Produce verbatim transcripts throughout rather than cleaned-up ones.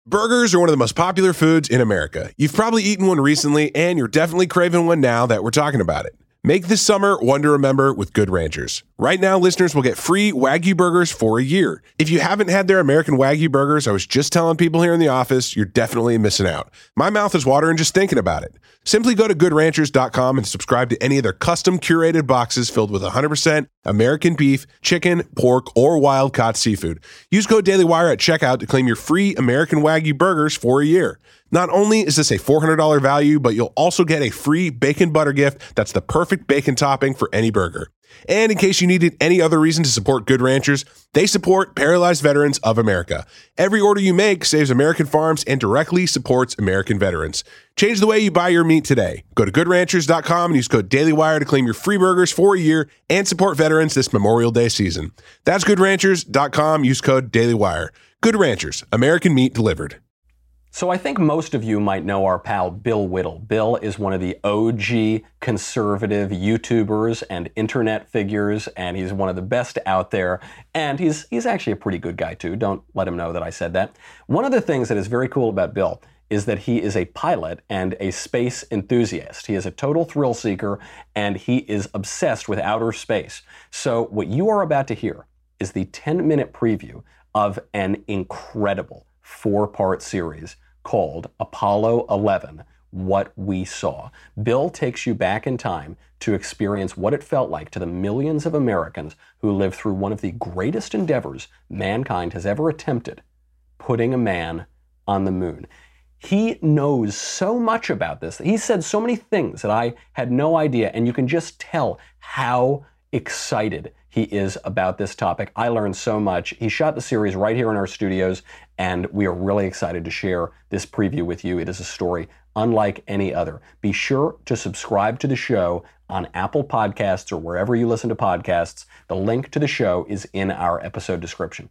Burgers are one of the most popular foods in America. You've probably eaten one recently, and you're definitely craving one now that we're talking about it. Make this summer one to remember with Good Ranchers. Right now, listeners will get free Wagyu burgers for a year. If you haven't had their American Wagyu burgers, I was just telling people here in the office, you're definitely missing out. My mouth is watering just thinking about it. Simply go to good ranchers dot com and subscribe to any of their custom curated boxes filled with one hundred percent American beef, chicken, pork, or wild-caught seafood. Use code DailyWire at checkout to claim your free American Wagyu burgers for a year. Not only is this a four hundred dollars value, but you'll also get a free bacon butter gift that's the perfect bacon topping for any burger. And in case you needed any other reason to support Good Ranchers, they support Paralyzed Veterans of America. Every order you make saves American farms and directly supports American veterans. Change the way you buy your meat today. Go to good ranchers dot com and use code DailyWire to claim your free burgers for a year and support veterans this Memorial Day season. That's good ranchers dot com. Use code DailyWire. Good Ranchers, American meat delivered. So I think most of you might know our pal Bill Whittle. Bill is one of the O G conservative YouTubers and internet figures, and he's one of the best out there. And he's he's actually a pretty good guy too. Don't let him know that I said that. One of the things that is very cool about Bill is that he is a pilot and a space enthusiast. He is a total thrill seeker, and he is obsessed with outer space. So what you are about to hear is the ten-minute preview of an incredible four-part series called Apollo eleven, What We Saw. Bill takes you back in time to experience what it felt like to the millions of Americans who lived through one of the greatest endeavors mankind has ever attempted, putting a man on the moon. He knows so much about this. He said so many things that I had no idea, and you can just tell how excited he is about this topic. I learned so much. He shot the series right here in our studios, and we are really excited to share this preview with you. It is a story unlike any other. Be sure to subscribe to the show on Apple Podcasts or wherever you listen to podcasts. The link to the show is in our episode description.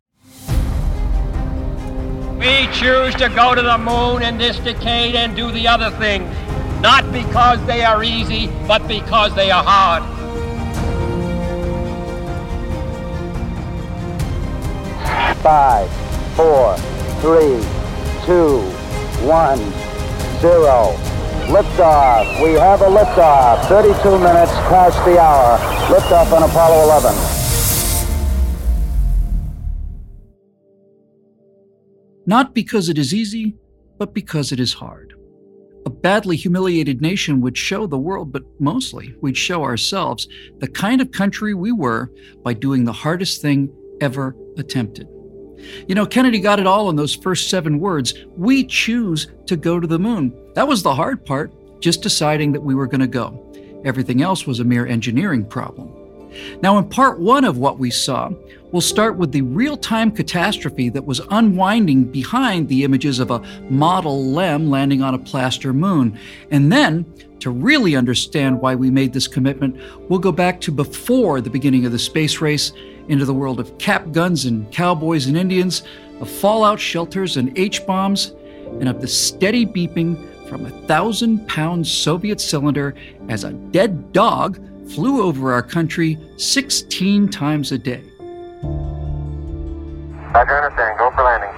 We choose to go to the moon in this decade and do the other things, not because they are easy, but because they are hard. Five, four, three, two, one, zero. Liftoff. We have a liftoff. thirty-two minutes past the hour. Liftoff on Apollo eleven. Not because it is easy, but because it is hard. A badly humiliated nation would show the world, but mostly we'd show ourselves, the kind of country we were by doing the hardest thing ever attempted. You know, Kennedy got it all in those first seven words. We choose to go to the moon. That was the hard part, just deciding that we were going to go. Everything else was a mere engineering problem. Now, in part one of what we saw, we'll start with the real-time catastrophe that was unwinding behind the images of a Model Lem landing on a plaster moon. And then, to really understand why we made this commitment, we'll go back to before the beginning of the space race, into the world of cap guns and cowboys and Indians, of fallout shelters and H-bombs, and of the steady beeping from a thousand-pound Soviet cylinder as a dead dog flew over our country sixteen times a day. Roger, understand. Go for landing.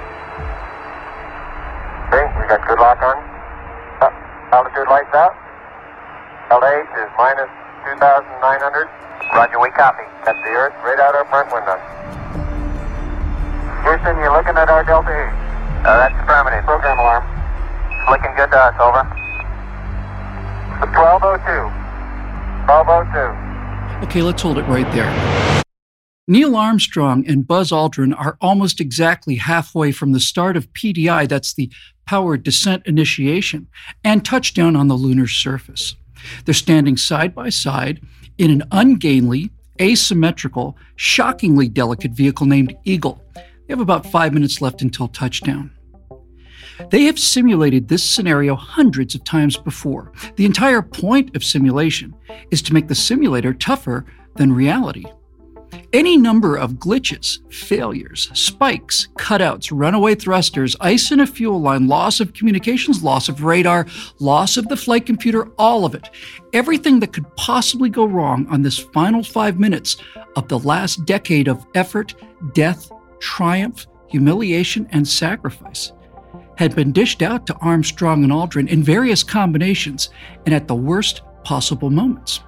Okay, we got good lock on. Uh, altitude lights out. L H is minus two thousand nine hundred. Roger, we copy. That's the Earth right out our front window. Houston, you looking at our Delta E? Uh, that's affirmative. Program alarm. Looking good to us, over. twelve oh two. twelve oh two. Okay, let's hold it right there. Neil Armstrong and Buzz Aldrin are almost exactly halfway from the start of P D I, that's the Powered Descent Initiation, and touchdown on the lunar surface. They're standing side by side in an ungainly, asymmetrical, shockingly delicate vehicle named Eagle. They have about five minutes left until touchdown. They have simulated this scenario hundreds of times before. The entire point of simulation is to make the simulator tougher than reality. Any number of glitches, failures, spikes, cutouts, runaway thrusters, ice in a fuel line, loss of communications, loss of radar, loss of the flight computer, all of it. Everything that could possibly go wrong on this final five minutes of the last decade of effort, death, triumph, humiliation, and sacrifice had been dished out to Armstrong and Aldrin in various combinations and at the worst possible moments.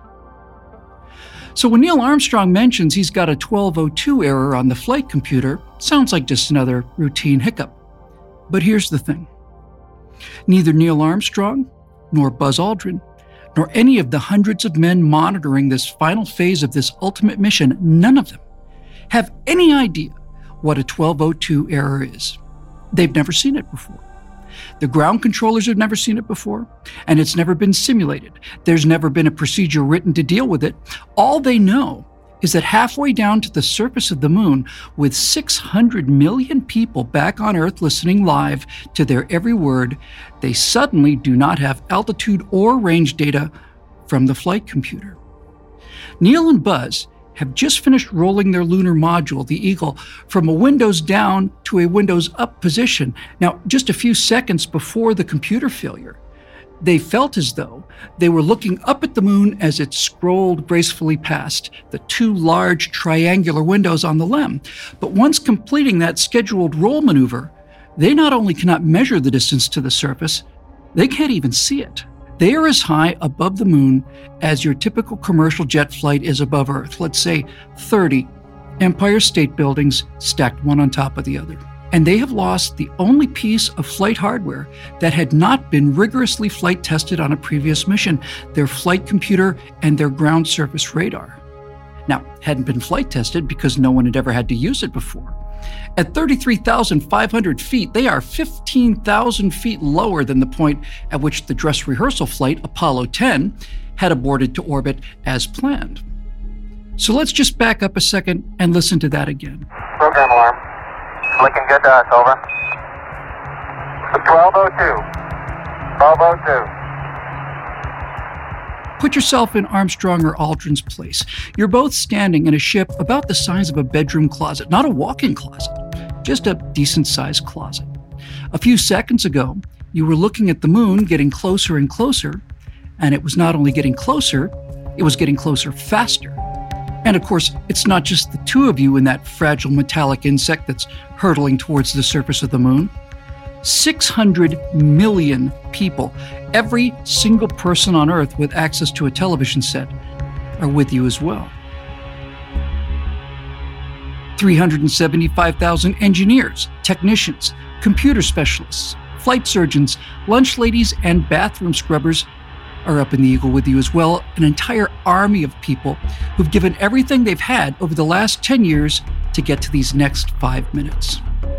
So when Neil Armstrong mentions he's got a twelve oh two error on the flight computer, sounds like just another routine hiccup. But here's the thing. Neither Neil Armstrong, nor Buzz Aldrin, nor any of the hundreds of men monitoring this final phase of this ultimate mission, none of them have any idea what a twelve oh two error is. They've never seen it before. The ground controllers have never seen it before, and it's never been simulated. There's never been a procedure written to deal with it. All they know is that halfway down to the surface of the moon, with six hundred million people back on Earth listening live to their every word, they suddenly do not have altitude or range data from the flight computer. Neil and Buzz have just finished rolling their lunar module, the Eagle, from a Windows down to a Windows up position. Now, just a few seconds before the computer failure, they felt as though they were looking up at the moon as it scrolled gracefully past the two large triangular windows on the L E M. But once completing that scheduled roll maneuver, they not only cannot measure the distance to the surface, they can't even see it. They are as high above the moon as your typical commercial jet flight is above Earth, let's say thirty Empire State Buildings stacked one on top of the other. And they have lost the only piece of flight hardware that had not been rigorously flight tested on a previous mission, their flight computer and their ground surface radar. Now, hadn't been flight tested because no one had ever had to use it before. At thirty-three thousand five hundred feet, they are fifteen thousand feet lower than the point at which the dress rehearsal flight, Apollo ten, had aborted to orbit as planned. So let's just back up a second and listen to that again. Program alarm. Looking good to us, over. twelve oh two. twelve oh two. Put yourself in Armstrong or Aldrin's place. You're both standing in a ship about the size of a bedroom closet, not a walk-in closet, just a decent-sized closet. A few seconds ago, you were looking at the moon getting closer and closer, and it was not only getting closer, it was getting closer faster. And of course, it's not just the two of you in that fragile metallic insect that's hurtling towards the surface of the moon. six hundred million people, every single person on Earth with access to a television set, are with you as well. three hundred seventy-five thousand engineers, technicians, computer specialists, flight surgeons, lunch ladies, and bathroom scrubbers are up in the Eagle with you as well, an entire army of people who've given everything they've had over the last ten years to get to these next five minutes.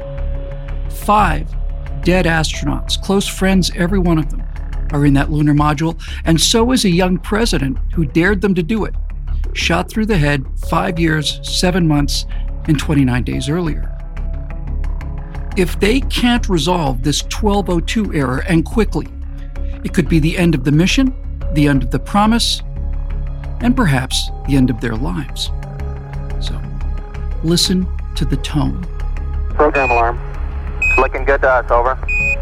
Five dead astronauts, close friends, every one of them, are in that lunar module, and so is a young president who dared them to do it, shot through the head five years, seven months, and twenty-nine days earlier. If they can't resolve this twelve oh two error, and quickly, it could be the end of the mission, the end of the promise, and perhaps the end of their lives. So, listen to the tone. Program alarm. Looking good to us, over.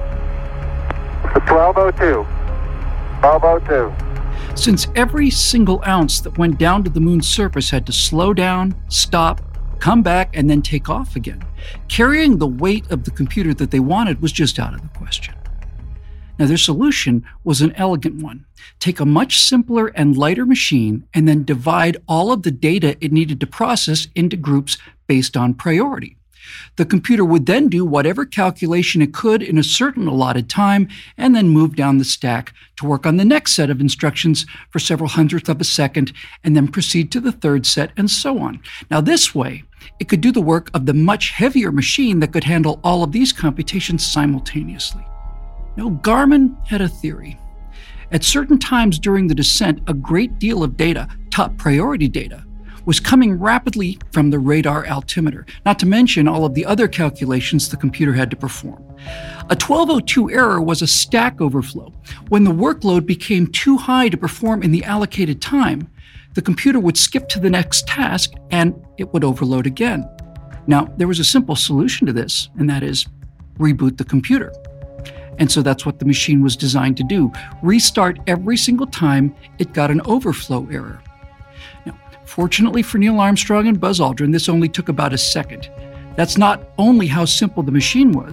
twelve oh two. twelve oh two. Since every single ounce that went down to the moon's surface had to slow down, stop, come back, and then take off again, carrying the weight of the computer that they wanted was just out of the question. Now, their solution was an elegant one. Take a much simpler and lighter machine and then divide all of the data it needed to process into groups based on priority. The computer would then do whatever calculation it could in a certain allotted time and then move down the stack to work on the next set of instructions for several hundredths of a second and then proceed to the third set and so on. Now, this way, it could do the work of the much heavier machine that could handle all of these computations simultaneously. Now, Garmin had a theory. At certain times during the descent, a great deal of data, top priority data, was coming rapidly from the radar altimeter, not to mention all of the other calculations the computer had to perform. A twelve oh two error was a stack overflow. When the workload became too high to perform in the allocated time, the computer would skip to the next task and it would overload again. Now, there was a simple solution to this, and that is reboot the computer. And so that's what the machine was designed to do. Restart every single time it got an overflow error. Now, fortunately for Neil Armstrong and Buzz Aldrin, this only took about a second. That's not only how simple the machine was,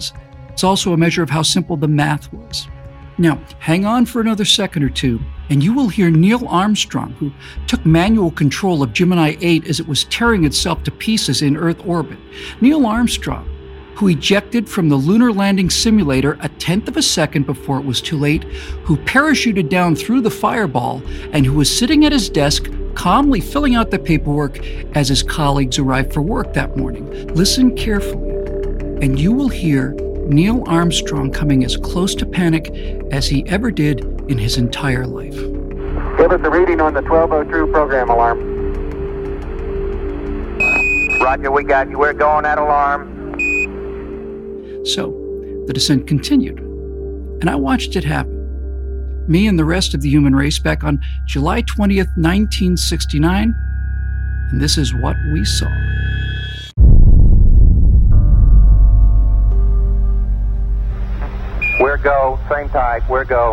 It's also a measure of how simple the math was. Now, hang on for another second or two, and you will hear Neil Armstrong, who took manual control of Gemini eight as it was tearing itself to pieces in Earth orbit. Neil Armstrong, who ejected from the lunar landing simulator a tenth of a second before it was too late, who parachuted down through the fireball, and who was sitting at his desk calmly filling out the paperwork as his colleagues arrived for work that morning. Listen carefully, and you will hear Neil Armstrong coming as close to panic as he ever did in his entire life. Give us a reading on the twelve oh two program alarm. Roger, we got you. We're going at alarm. So, the descent continued, and I watched it happen. Me and the rest of the human race back on July twentieth, nineteen sixty-nine, and this is what we saw. We're go, same type, we're go.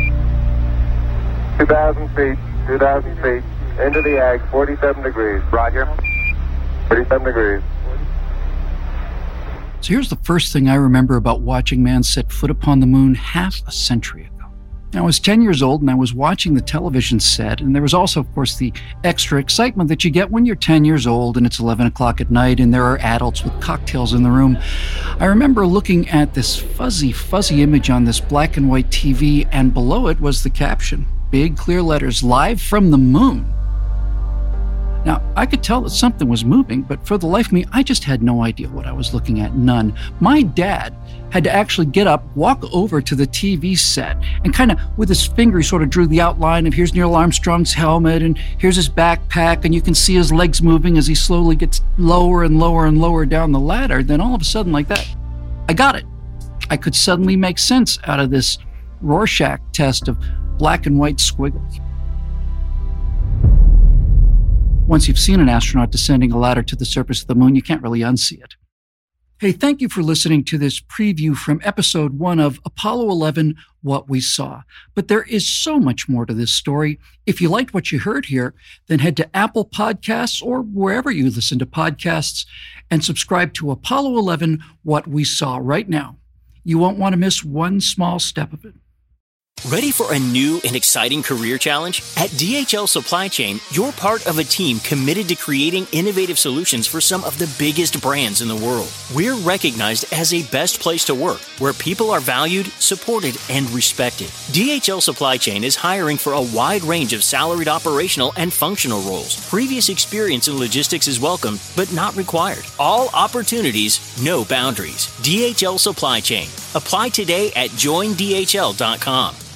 two thousand feet, two thousand feet, into the ag, forty-seven degrees. Roger. forty-seven degrees. So here's the first thing I remember about watching man set foot upon the moon half a century ago. I was ten years old and I was watching the television set, and there was also, of course, the extra excitement that you get when you're ten years old and it's eleven o'clock at night and there are adults with cocktails in the room. I remember looking at this fuzzy, fuzzy image on this black and white T V, and below it was the caption, big clear letters, live from the moon. Now, I could tell that something was moving, but for the life of me, I just had no idea what I was looking at, none. My dad had to actually get up, walk over to the T V set, and kind of with his finger, he sort of drew the outline of here's Neil Armstrong's helmet, and here's his backpack, and you can see his legs moving as he slowly gets lower and lower and lower down the ladder. Then all of a sudden, like that, I got it. I could suddenly make sense out of this Rorschach test of black and white squiggles. Once you've seen an astronaut descending a ladder to the surface of the moon, you can't really unsee it. Hey, thank you for listening to this preview from episode one of Apollo eleven, What We Saw. But there is so much more to this story. If you liked what you heard here, then head to Apple Podcasts or wherever you listen to podcasts and subscribe to Apollo eleven, What We Saw right now. You won't want to miss one small step of it. Ready for a new and exciting career challenge? At D H L Supply Chain, you're part of a team committed to creating innovative solutions for some of the biggest brands in the world. We're recognized as a best place to work, where people are valued, supported, and respected. D H L Supply Chain is hiring for a wide range of salaried operational and functional roles. Previous experience in logistics is welcome, but not required. All opportunities, no boundaries. D H L Supply Chain. Apply today at join D H L dot com.